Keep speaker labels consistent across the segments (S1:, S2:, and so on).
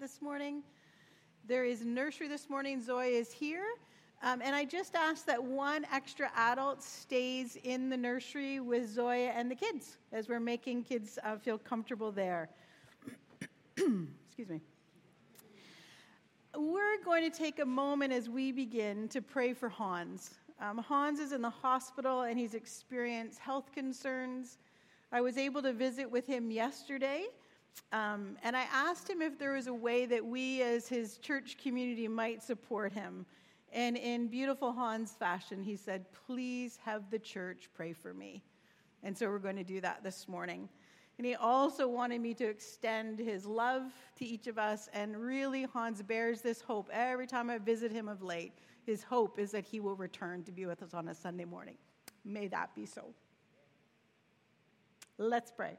S1: this morning. There is nursery this morning. Zoe is here. And I just asked that one extra adult stays in the nursery with Zoe and the kids as we're making kids feel comfortable there. Excuse me. We're going to take a moment as we begin to pray for Hans. Hans is in the hospital and he's experienced health concerns. I was able to visit with him yesterday, and I asked him if there was a way that we as his church community might support him. And in beautiful Hans fashion, he said, please have the church pray for me. And so we're going to do that this morning. And he also wanted me to extend his love to each of us. And really, Hans bears this hope every time I visit him of late. His hope is that he will return to be with us on a Sunday morning. May that be so. Let's pray.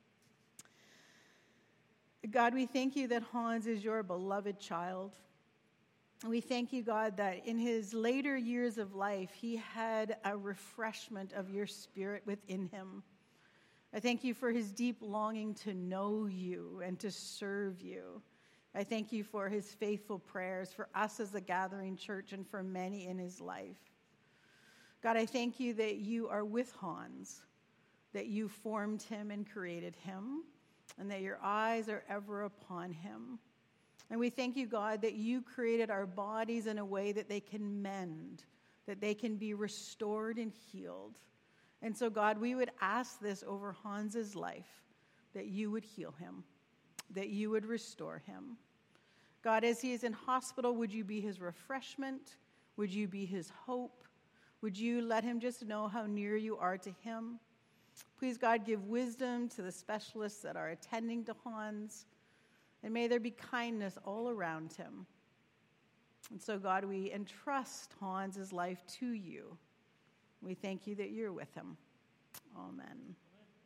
S1: God, we thank you that Hans is your beloved child. We thank you, God, that in his later years of life, he had a refreshment of your spirit within him. I thank you for his deep longing to know you and to serve you. I thank you for his faithful prayers for us as a gathering church and for many in his life. God, I thank you that you are with Hans, that you formed him and created him, and that your eyes are ever upon him. And we thank you, God, that you created our bodies in a way that they can mend, that they can be restored and healed. And so, God, we would ask this over Hans's life, that you would heal him, that you would restore him. God, as he is in hospital, would you be his refreshment? Would you be his hope? Would you let him just know how near you are to him? Please, God, give wisdom to the specialists that are attending to Hans. And may there be kindness all around him. And so, God, we entrust Hans's life to you. We thank you that you're with him. Amen.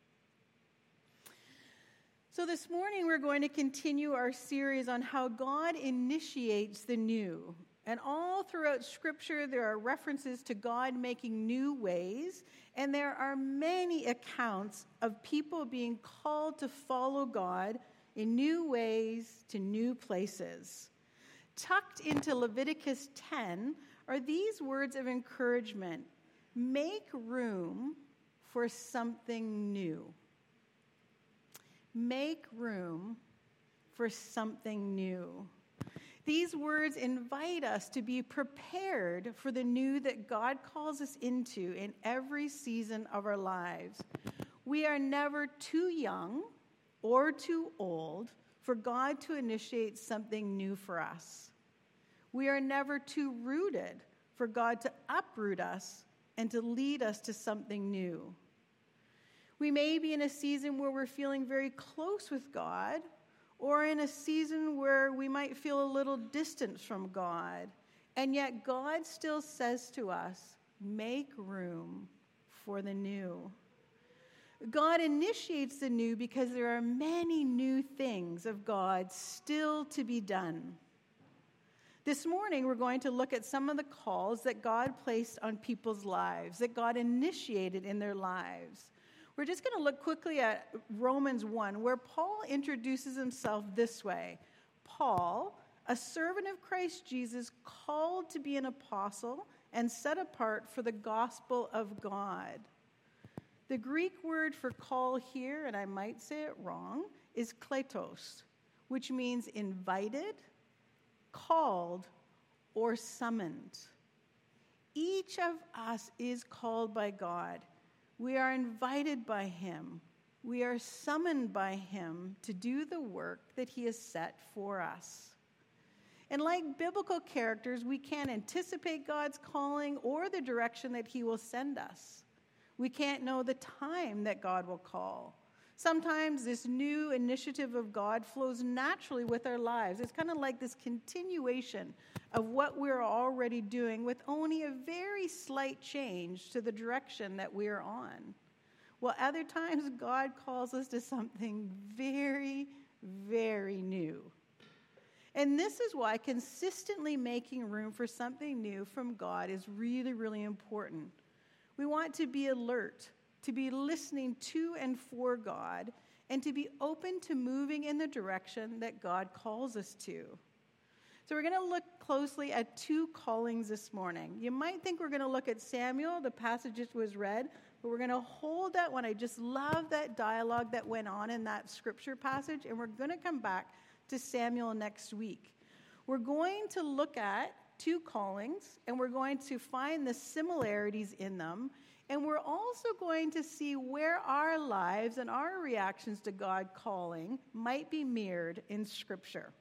S1: So this morning we're going to continue our series on how God initiates the new. And all throughout Scripture there are references to God making new ways. And there are many accounts of people being called to follow God in new ways to new places. Tucked into Leviticus 10 are these words of encouragement. Make room for something new. Make room for something new. These words invite us to be prepared for the new that God calls us into in every season of our lives. We are never too young or too old for God to initiate something new for us. We are never too rooted for God to uproot us and to lead us to something new. We may be in a season where we're feeling very close with God, or in a season where we might feel a little distance from God, and yet God still says to us, make room for the new. God initiates the new because there are many new things of God still to be done. This morning, we're going to look at some of the calls that God placed on people's lives, that God initiated in their lives. We're just going to look quickly at Romans 1, where Paul introduces himself this way. Paul, a servant of Christ Jesus, called to be an apostle and set apart for the gospel of God. The Greek word for call here, and I might say it wrong, is kletos, which means invited, called, or summoned. Each of us is called by God. We are invited by him. We are summoned by him to do the work that he has set for us. And like biblical characters, we can't anticipate God's calling or the direction that he will send us. We can't know the time that God will call. Sometimes this new initiative of God flows naturally with our lives. It's kind of like this continuation of what we're already doing with only a very slight change to the direction that we are on. Well, other times God calls us to something very, very new. And this is why consistently making room for something new from God is really, really important. We want to be alert, to be listening to and for God, and to be open to moving in the direction that God calls us to. So we're going to look closely at two callings this morning. You might think we're going to look at Samuel, the passage that was read, but we're going to hold that one. I just love that dialogue that went on in that scripture passage, and we're going to come back to Samuel next week. We're going to look at two callings, and we're going to find the similarities in them, and we're also going to see where our lives and our reactions to God calling might be mirrored in Scripture.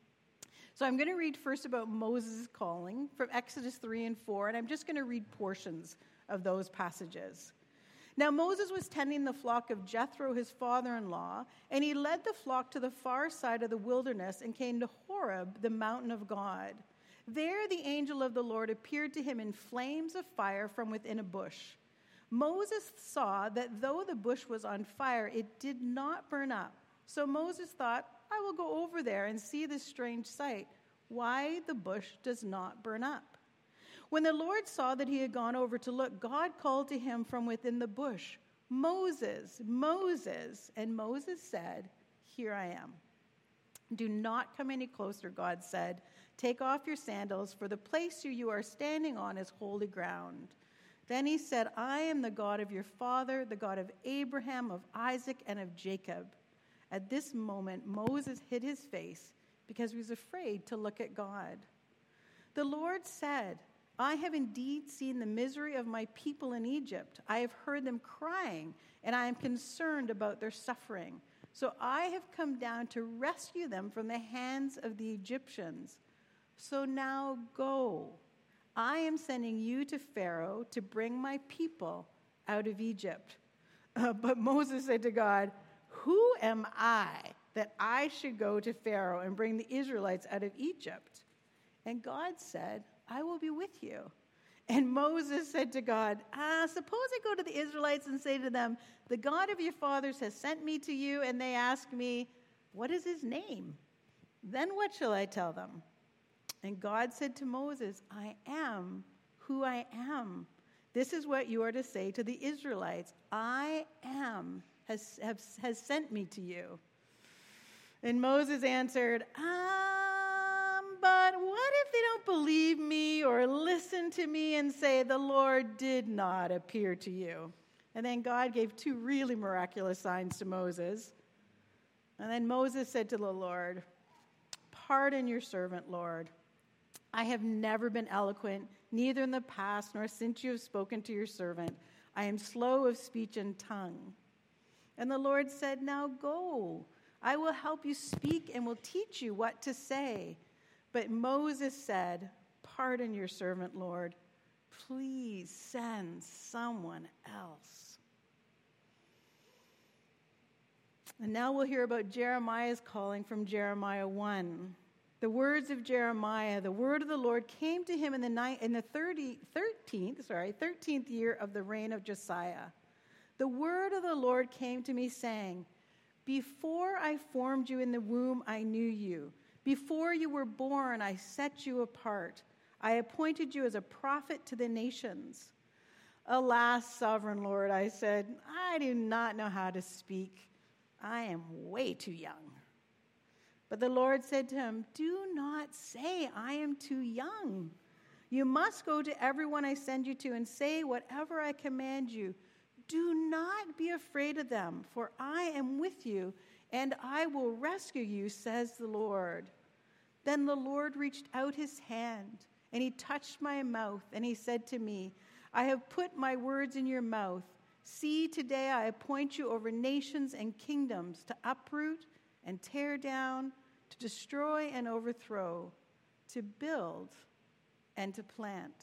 S1: So I'm going to read first about Moses' calling from Exodus 3 and 4, and I'm just going to read portions of those passages. Now Moses was tending the flock of Jethro, his father-in-law, and he led the flock to the far side of the wilderness and came to Horeb, the mountain of God. There the angel of the Lord appeared to him in flames of fire from within a bush. Moses saw that though the bush was on fire, it did not burn up. So Moses thought, I will go over there and see this strange sight, why the bush does not burn up. When the Lord saw that he had gone over to look, God called to him from within the bush, Moses, Moses. And Moses said, Here I am. Do not come any closer, God said. Take off your sandals, for the place you are standing on is holy ground. Then he said, I am the God of your father, the God of Abraham, of Isaac, and of Jacob. At this moment, Moses hid his face because he was afraid to look at God. The Lord said, I have indeed seen the misery of my people in Egypt. I have heard them crying, and I am concerned about their suffering. So I have come down to rescue them from the hands of the Egyptians. So now go. I am sending you to Pharaoh to bring my people out of Egypt. But Moses said to God, Who am I that I should go to Pharaoh and bring the Israelites out of Egypt? And God said, I will be with you. And Moses said to God, suppose I go to the Israelites and say to them, the God of your fathers has sent me to you, and they ask me, what is his name? Then what shall I tell them? And God said to Moses, I am who I am. This is what you are to say to the Israelites. I am has sent me to you. And Moses answered, but what if they don't believe me or listen to me and say, the Lord did not appear to you? And then God gave two really miraculous signs to Moses. And then Moses said to the Lord, pardon your servant, Lord. I have never been eloquent, neither in the past nor since you have spoken to your servant. I am slow of speech and tongue. And the Lord said, now go. I will help you speak and will teach you what to say. But Moses said, pardon your servant, Lord. Please send someone else. And now we'll hear about Jeremiah's calling from Jeremiah 1. The words of Jeremiah, the word of the Lord came to him in the 13th year of the reign of Josiah. The word of the Lord came to me saying, before I formed you in the womb, I knew you. Before you were born, I set you apart. I appointed you as a prophet to the nations. Alas, sovereign Lord, I said, I do not know how to speak. I am way too young. But the Lord said to him, do not say I am too young. You must go to everyone I send you to and say whatever I command you. Do not be afraid of them, for I am with you, and I will rescue you, says the Lord. Then the Lord reached out his hand, and he touched my mouth, and he said to me, I have put my words in your mouth. See, today I appoint you over nations and kingdoms to uproot and tear down, to destroy and overthrow, to build and to plant.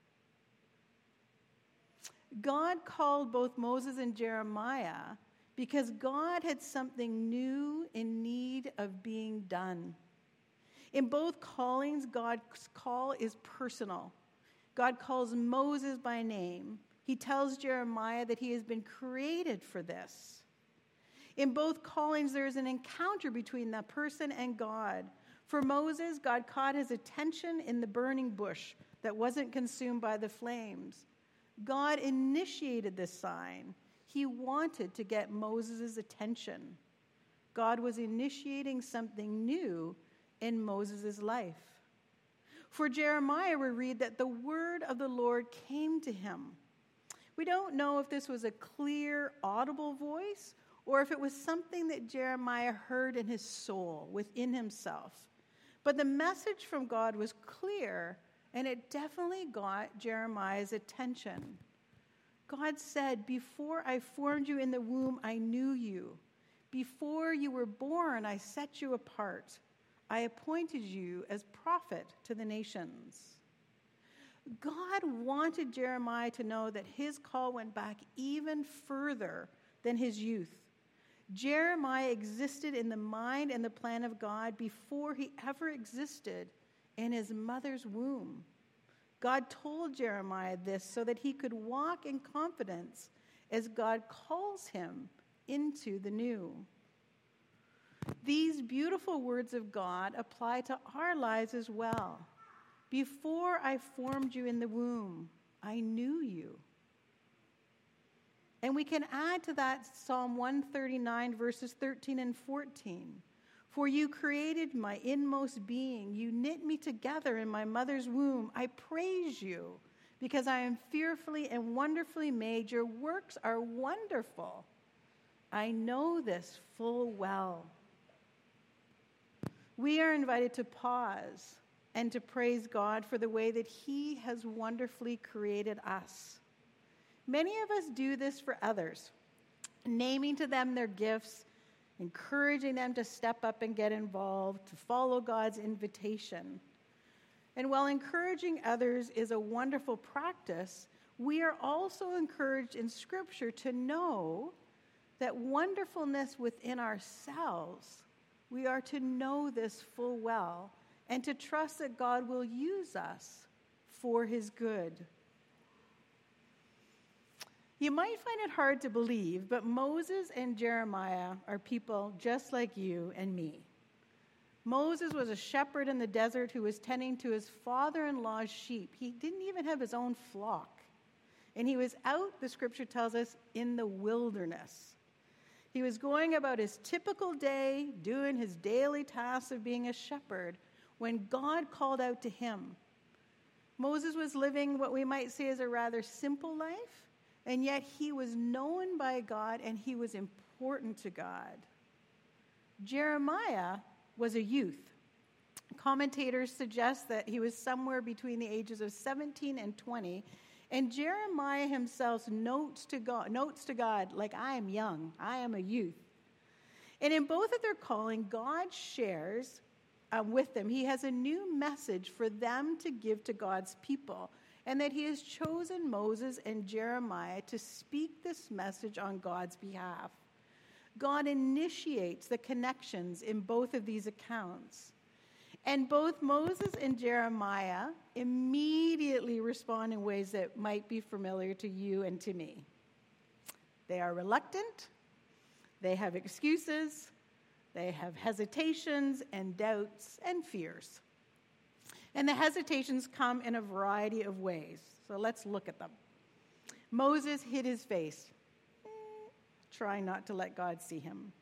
S1: God called both Moses and Jeremiah because God had something new in need of being done. In both callings, God's call is personal. God calls Moses by name. He tells Jeremiah that he has been created for this. In both callings, there is an encounter between that person and God. For Moses, God caught his attention in the burning bush that wasn't consumed by the flames. God initiated this sign. He wanted to get Moses' attention. God was initiating something new in Moses' life. For Jeremiah, we read that the word of the Lord came to him. We don't know if this was a clear, audible voice or if it was something that Jeremiah heard in his soul, within himself. But the message from God was clear, and it definitely got Jeremiah's attention. God said, "Before I formed you in the womb, I knew you. Before you were born, I set you apart. I appointed you as prophet to the nations." God wanted Jeremiah to know that his call went back even further than his youth. Jeremiah existed in the mind and the plan of God before he ever existed in his mother's womb. God told Jeremiah this so that he could walk in confidence as God calls him into the new. These beautiful words of God apply to our lives as well. Before I formed you in the womb, I knew you. And we can add to that Psalm 139, verses 13 and 14. For you created my inmost being. You knit me together in my mother's womb. I praise you because I am fearfully and wonderfully made. Your works are wonderful. I know this full well. We are invited to pause and to praise God for the way that he has wonderfully created us. Many of us do this for others, naming to them their gifts, encouraging them to step up and get involved, to follow God's invitation. And while encouraging others is a wonderful practice, we are also encouraged in Scripture to know that wonderfulness within ourselves, we are to know this full well and to trust that God will use us for his good. You might find it hard to believe, but Moses and Jeremiah are people just like you and me. Moses was a shepherd in the desert who was tending to his father-in-law's sheep. He didn't even have his own flock. And he was out, the scripture tells us, in the wilderness. He was going about his typical day, doing his daily tasks of being a shepherd, when God called out to him. Moses was living what we might say is a rather simple life, and yet he was known by God and he was important to God. Jeremiah was a youth. Commentators suggest that he was somewhere between the ages of 17 and 20, and Jeremiah himself notes to God, like, I am young, I am a youth. And in both of their calling, God shares with them. He has a new message for them to give to God's people, and that he has chosen Moses and Jeremiah to speak this message on God's behalf. God initiates the connections in both of these accounts. And both Moses and Jeremiah immediately respond in ways that might be familiar to you and to me. They are reluctant, they have excuses, they have hesitations and doubts and fears. And the hesitations come in a variety of ways. So let's look at them. Moses hid his face, trying not to let God see him,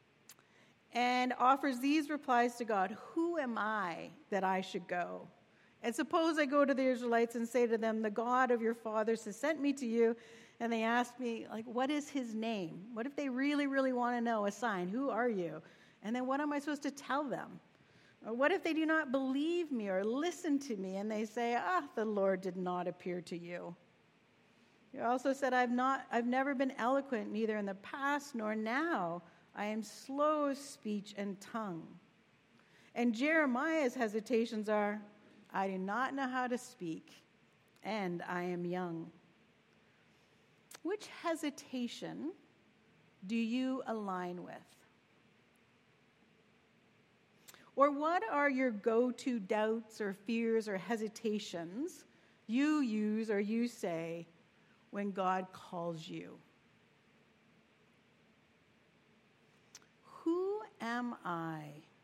S1: and offers these replies to God: who am I that I should go? And suppose I go to the Israelites and say to them, the God of your fathers has sent me to you, and they ask me, like, what is his name? What if they really, really want to know a sign? Who are you? And then what am I supposed to tell them? Or what if they do not believe me or listen to me, and they say, the Lord did not appear to you? You also said, I've never been eloquent, neither in the past nor now. I am slow of speech and tongue. And Jeremiah's hesitations are, I do not know how to speak, and I am young. Which hesitation do you align with? Or what are your go-to doubts or fears or hesitations you use or you say when God calls you? Who am I?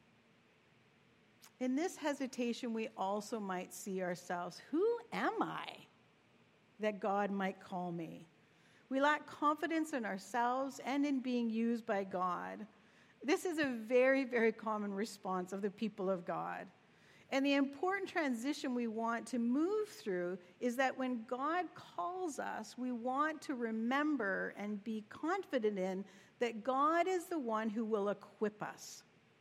S1: In this hesitation, we also might see ourselves. Who am I that God might call me? We lack confidence in ourselves and in being used by God. This is a very, very common response of the people of God. And the important transition we want to move through is that when God calls us, we want to remember and be confident in that God is the one who will equip us.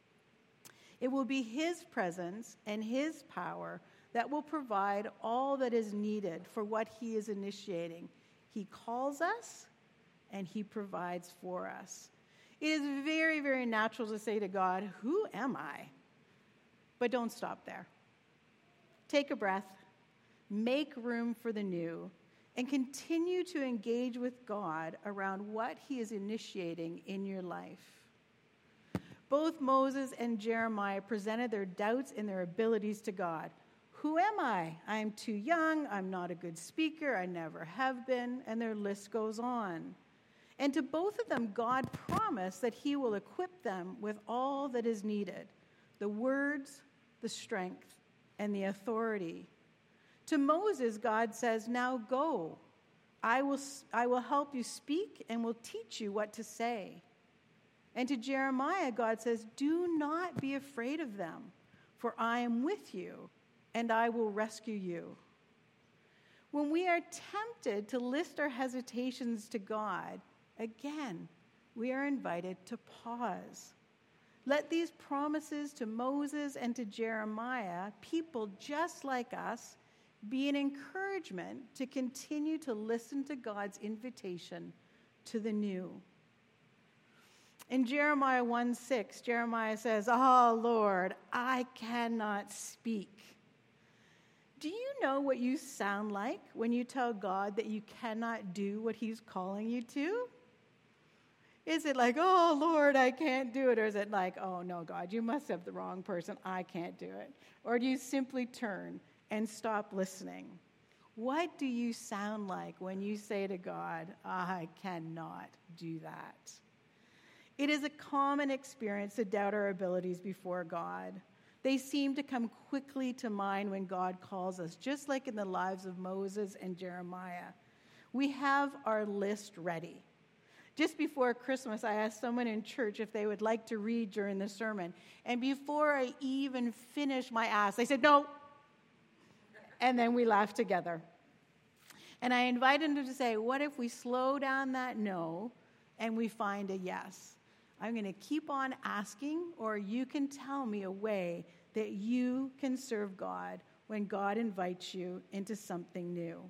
S1: It will be his presence and his power that will provide all that is needed for what he is initiating. He calls us and he provides for us. It is very, very natural to say to God, "Who am I?" But don't stop there. Take a breath, make room for the new, and continue to engage with God around what he is initiating in your life. Both Moses and Jeremiah presented their doubts in their abilities to God. Who am I? I am too young. I'm not a good speaker. I never have been. And their list goes on. And to both of them, God promised that he will equip them with all that is needed: the words, the strength, and the authority. To Moses, God says, "Now go. I will help you speak and will teach you what to say." And to Jeremiah, God says, "Do not be afraid of them, for I am with you, and I will rescue you." When we are tempted to list our hesitations to God, again, we are invited to pause. Let these promises to Moses and to Jeremiah, people just like us, be an encouragement to continue to listen to God's invitation to the new. In Jeremiah 1:6, Jeremiah says, "Oh, Lord, I cannot speak." Do you know what you sound like when you tell God that you cannot do what he's calling you to? Is it like, "Oh, Lord, I can't do it"? Or is it like, "Oh, no, God, you must have the wrong person. I can't do it"? Or do you simply turn and stop listening? What do you sound like when you say to God, "I cannot do that"? It is a common experience to doubt our abilities before God. They seem to come quickly to mind when God calls us, just like in the lives of Moses and Jeremiah. We have our list ready. Just before Christmas, I asked someone in church if they would like to read during the sermon. And before I even finished my ask, they said, "No." And then we laughed together. And I invited them to say, what if we slow down that no and we find a yes? I'm going to keep on asking, or you can tell me a way that you can serve God when God invites you into something new.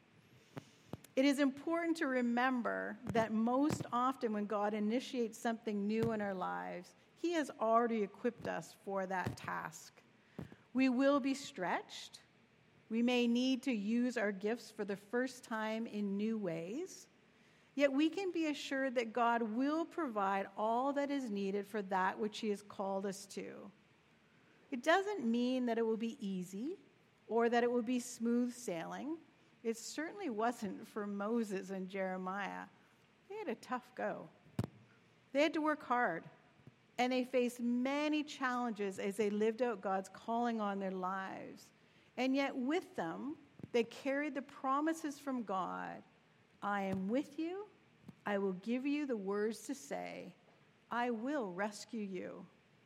S1: It is important to remember that most often when God initiates something new in our lives, he has already equipped us for that task. We will be stretched. We may need to use our gifts for the first time in new ways. Yet we can be assured that God will provide all that is needed for that which he has called us to. It doesn't mean that it will be easy or that it will be smooth sailing. It certainly wasn't for Moses and Jeremiah. They had a tough go. They had to work hard, and they faced many challenges as they lived out God's calling on their lives. And yet with them, they carried the promises from God. I am with you. I will give you the words to say. I will rescue you.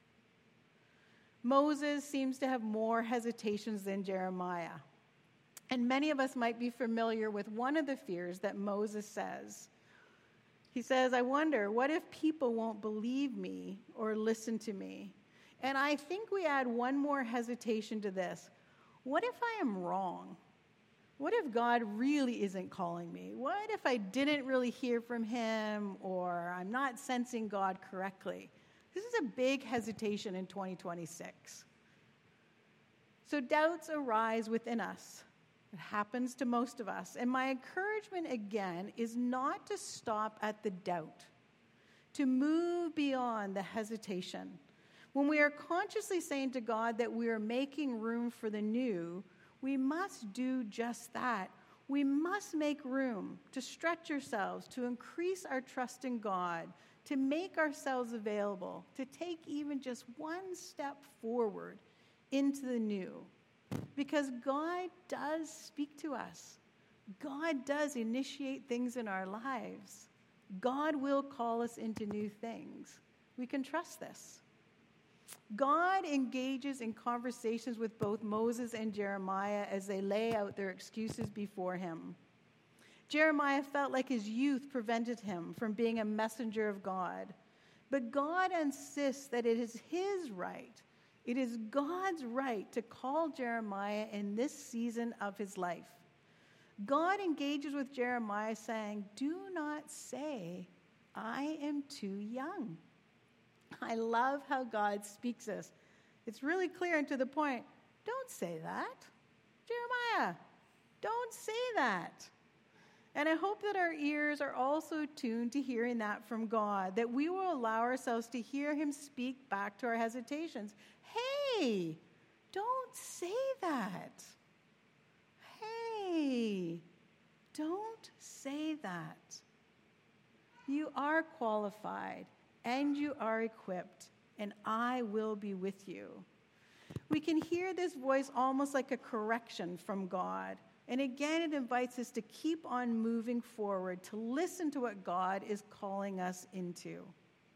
S1: Moses seems to have more hesitations than Jeremiah. And many of us might be familiar with one of the fears that Moses says. He says, "I wonder, what if people won't believe me or listen to me?" And I think we add one more hesitation to this. What if I am wrong? What if God really isn't calling me? What if I didn't really hear from him, or I'm not sensing God correctly? This is a big hesitation in 2026. So doubts arise within us. It happens to most of us. And my encouragement again is not to stop at the doubt, to move beyond the hesitation. When we are consciously saying to God that we are making room for the new, we must do just that. We must make room to stretch ourselves, to increase our trust in God, to make ourselves available, to take even just one step forward into the new. Because God does speak to us. God does initiate things in our lives. God will call us into new things. we can trust this. God engages in conversations with both Moses and Jeremiah as they lay out their excuses before him. Jeremiah felt like his youth prevented him from being a messenger of God. But God insists that it is his right. It is God's right to call Jeremiah in this season of his life. God engages with Jeremiah saying, "Do not say, 'I am too young.'" I love how God speaks this. It's really clear and to the point. Don't say that. Jeremiah, don't say that. And I hope that our ears are also tuned to hearing that from God, that we will allow ourselves to hear him speak back to our hesitations. Hey, don't say that. Hey, don't say that. You are qualified and you are equipped, and I will be with you. We can hear this voice almost like a correction from God. And again, it invites us to keep on moving forward, to listen to what God is calling us into.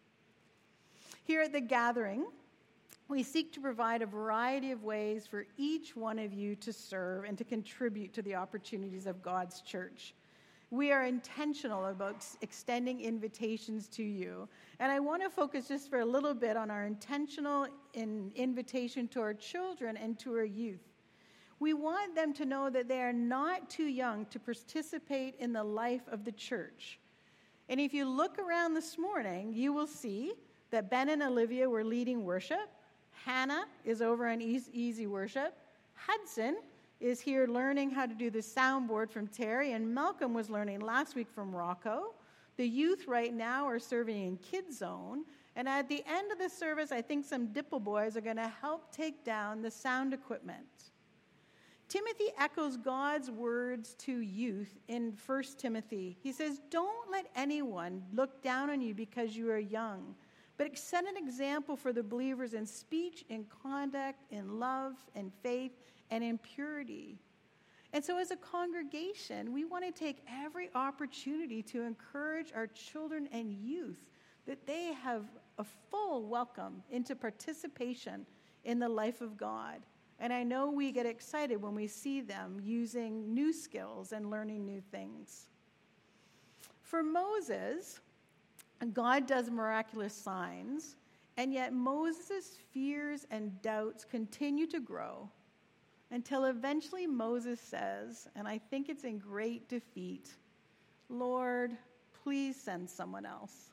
S1: Here at the gathering, we seek to provide a variety of ways for each one of you to serve and to contribute to the opportunities of God's church. We are intentional about extending invitations to you. And I want to focus just for a little bit on our intentional invitation to our children and to our youth. We want them to know that they are not too young to participate in the life of the church. And if you look around this morning, you will see that Ben and Olivia were leading worship. Hannah is over on Easy Worship. Hudson is here learning how to do the soundboard from Terry, and Malcolm was learning last week from Rocco. The youth right now are serving in Kids Zone. And at the end of the service, I think some Dipple boys are going to help take down the sound equipment. Timothy echoes God's words to youth in 1 Timothy. He says, "Don't let anyone look down on you because you are young, but set an example for the believers in speech, in conduct, in love, in faith, and in purity." And so as a congregation, we want to take every opportunity to encourage our children and youth that they have a full welcome into participation in the life of God. And I know we get excited when we see them using new skills and learning new things. For Moses, God does miraculous signs, and yet Moses' fears and doubts continue to grow until eventually Moses says, and I think it's in great defeat, "Lord, please send someone else."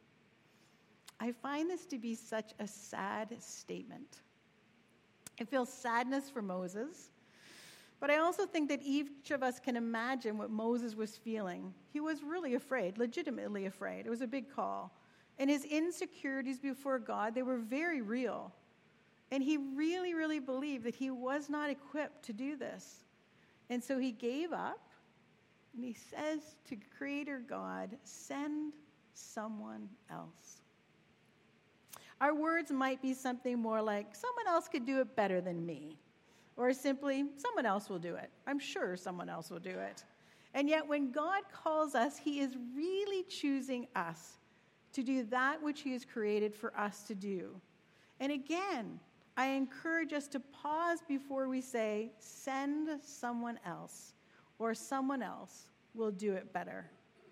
S1: I find this to be such a sad statement. I feel sadness for Moses, but I also think that each of us can imagine what Moses was feeling. He was really afraid, legitimately afraid. It was a big call. And his insecurities before God, they were very real. And he really, really believed that he was not equipped to do this. And so he gave up, and he says to Creator God, "Send someone else." Our words might be something more like, "Someone else could do it better than me." Or simply, "Someone else will do it. I'm sure someone else will do it." And yet when God calls us, he is really choosing us to do that which he has created for us to do. And again, I encourage us to pause before we say, "Send someone else," or "Someone else will do it better."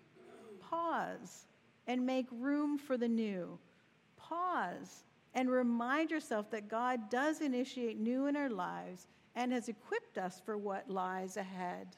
S1: Pause and make room for the new. Pause and remind yourself that God does initiate new in our lives and has equipped us for what lies ahead.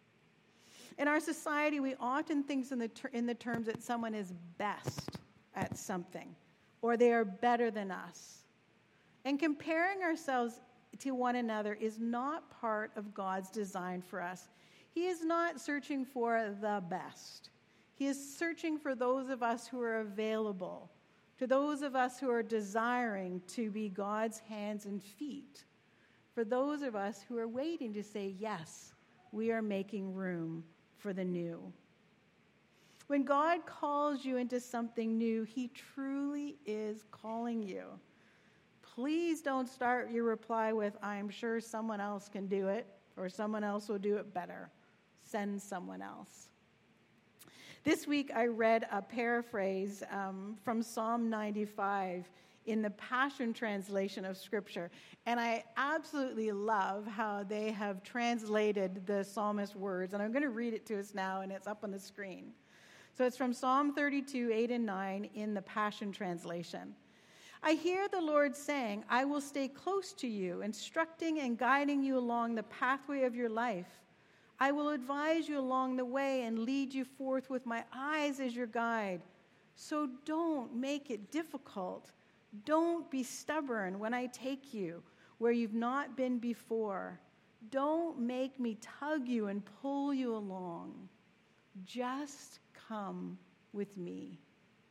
S1: In our society, we often think in the terms that someone is best at something or they are better than us. And comparing ourselves to one another is not part of God's design for us. He is not searching for the best. He is searching for those of us who are available, to those of us who are desiring to be God's hands and feet, for those of us who are waiting to say, "Yes, we are making room for the new." When God calls you into something new, he truly is calling you. Please don't start your reply with, "I'm sure someone else can do it," or "someone else will do it better." Send someone else. This week I read a paraphrase from Psalm 95 in the Passion Translation of Scripture, and I absolutely love how they have translated the psalmist's words, and I'm going to read it to us now, and it's up on the screen. So it's from Psalm 32, 8 and 9 in the Passion Translation. I hear the Lord saying, I will stay close to you, instructing and guiding you along the pathway of your life. I will advise you along the way and lead you forth with my eyes as your guide. So don't make it difficult. Don't be stubborn when I take you where you've not been before. Don't make me tug you and pull you along. Just come with me.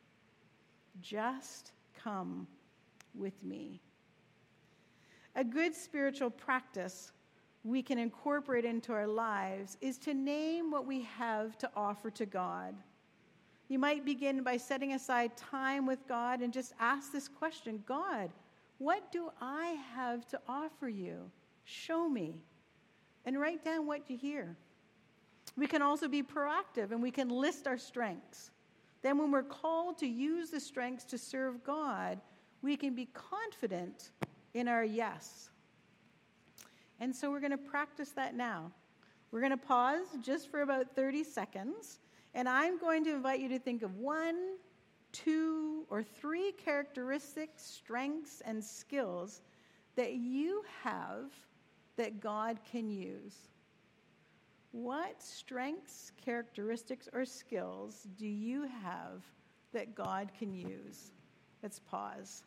S1: Just come with me. A good spiritual practice we can incorporate into our lives is to name what we have to offer to God. You might begin by setting aside time with God and just ask this question, God, what do I have to offer you? Show me. And write down what you hear. We can also be proactive and we can list our strengths. Then when we're called to use the strengths to serve God, we can be confident in our yes. And so we're going to practice that now. We're going to pause just for about 30 seconds, and I'm going to invite you to think of 1, 2, or 3 characteristics, strengths, and skills that you have that God can use. What strengths, characteristics, or skills do you have that God can use? Let's pause.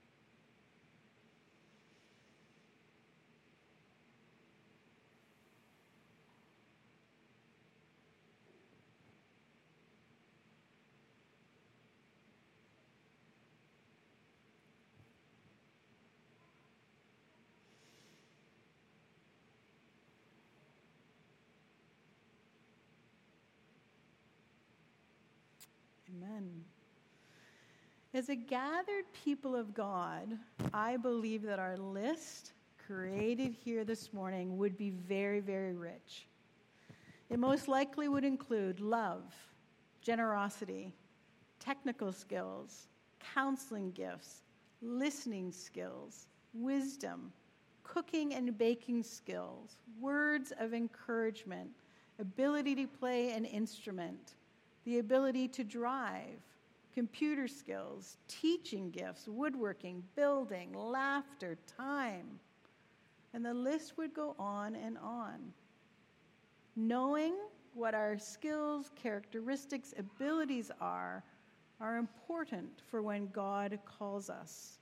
S1: Amen. As a gathered people of God, I believe that our list created here this morning would be very, very rich. It most likely would include love, generosity, technical skills, counseling gifts, listening skills, wisdom, cooking and baking skills, words of encouragement, ability to play an instrument, the ability to drive, computer skills, teaching gifts, woodworking, building, laughter, time. And the list would go on and on. Knowing what our skills, characteristics, abilities are important for when God calls us.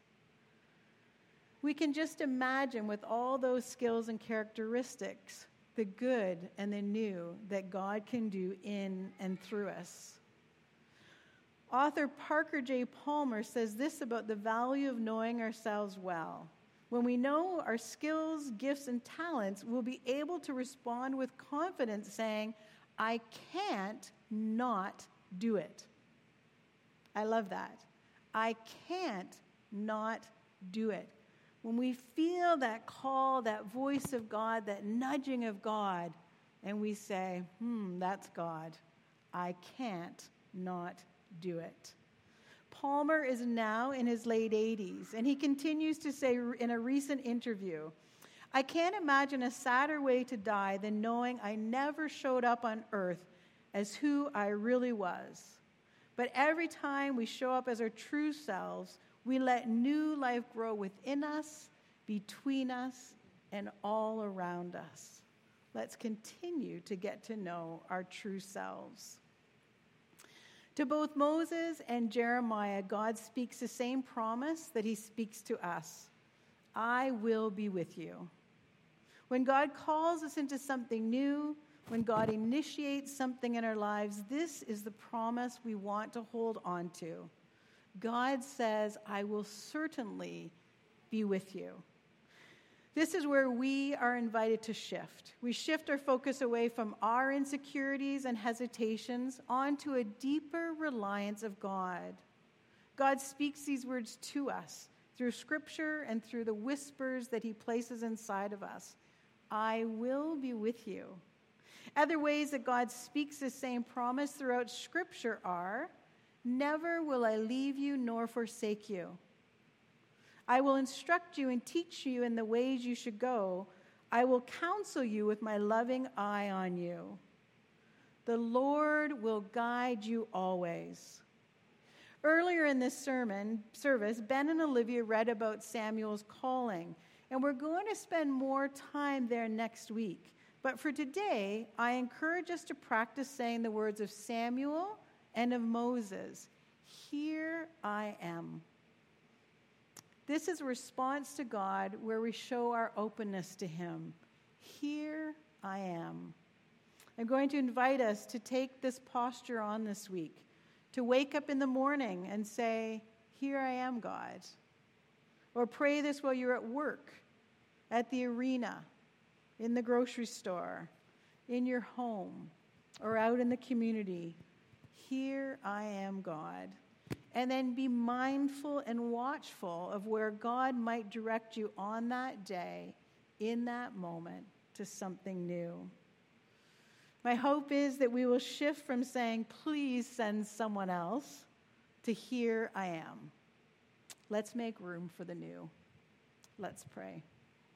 S1: We can just imagine with all those skills and characteristics the good and the new that God can do in and through us. Author Parker J. Palmer says this about the value of knowing ourselves well. When we know our skills, gifts, and talents, we'll be able to respond with confidence saying, I can't not do it. I love that. I can't not do it. When we feel that call, that voice of God, that nudging of God, and we say, that's God. I can't not do it. Palmer is now in his late 80s, and he continues to say in a recent interview, I can't imagine a sadder way to die than knowing I never showed up on earth as who I really was. But every time we show up as our true selves, we let new life grow within us, between us, and all around us. Let's continue to get to know our true selves. To both Moses and Jeremiah, God speaks the same promise that he speaks to us. I will be with you. When God calls us into something new, when God initiates something in our lives, this is the promise we want to hold on to. God says, I will certainly be with you. This is where we are invited to shift. We shift our focus away from our insecurities and hesitations onto a deeper reliance of God. God speaks these words to us through Scripture and through the whispers that he places inside of us. I will be with you. Other ways that God speaks the same promise throughout Scripture are, never will I leave you nor forsake you. I will instruct you and teach you in the ways you should go. I will counsel you with my loving eye on you. The Lord will guide you always. Earlier in this sermon service, Ben and Olivia read about Samuel's calling, and we're going to spend more time there next week. But for today, I encourage us to practice saying the words of Samuel and of Moses, "Here I am." This is a response to God where we show our openness to him. Here I am. I'm going to invite us to take this posture on this week, to wake up in the morning and say, "Here I am, God." Or pray this while you're at work, at the arena, in the grocery store, in your home, or out in the community. Here I am, God. And then be mindful and watchful of where God might direct you on that day, in that moment, to something new. My hope is that we will shift from saying, "Please send someone else," to "Here I am." Let's make room for the new. Let's pray.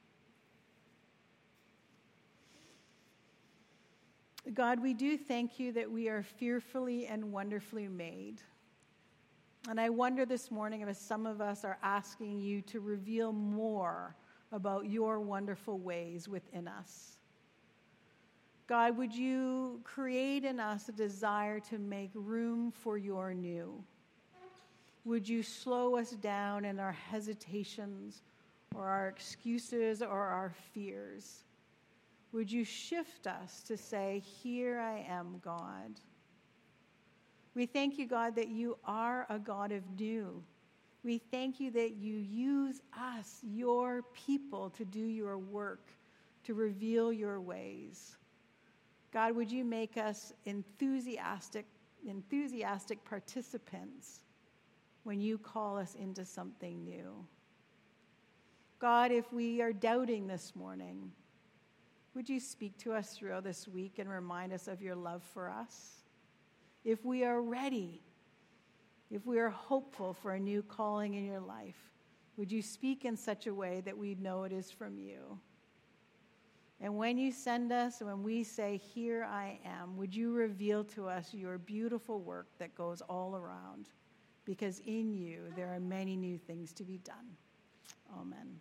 S1: God, we do thank you that we are fearfully and wonderfully made. And I wonder this morning if some of us are asking you to reveal more about your wonderful ways within us. God, would you create in us a desire to make room for your new? Would you slow us down in our hesitations or our excuses or our fears? Would you shift us to say, "Here I am, God"? We thank you, God, that you are a God of new. We thank you that you use us, your people, to do your work, to reveal your ways. God, would you make us enthusiastic participants when you call us into something new? God, if we are doubting this morning, would you speak to us throughout this week and remind us of your love for us? If we are ready, if we are hopeful for a new calling in your life, would you speak in such a way that we know it is from you? And when you send us, when we say, "Here I am," would you reveal to us your beautiful work that goes all around? Because in you, there are many new things to be done. Amen.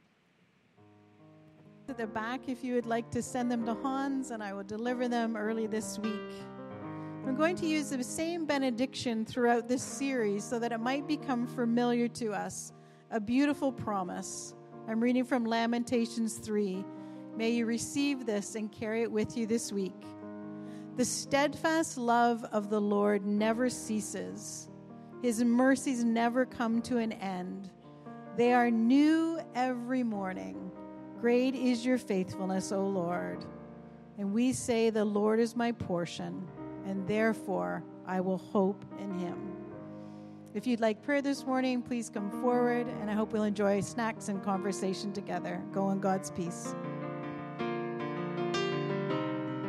S1: At the back, if you would like to send them to Hans, and I will deliver them early this week. I'm going to use the same benediction throughout this series so that it might become familiar to us, a beautiful promise. I'm reading from Lamentations 3. May you receive this and carry it with you this week. The steadfast love of the Lord never ceases. His mercies never come to an end. They are new every morning. Great is your faithfulness, O Lord. And we say, "The Lord is my portion, and therefore I will hope in him." If you'd like prayer this morning, please come forward, and I hope we'll enjoy snacks and conversation together. Go in God's peace.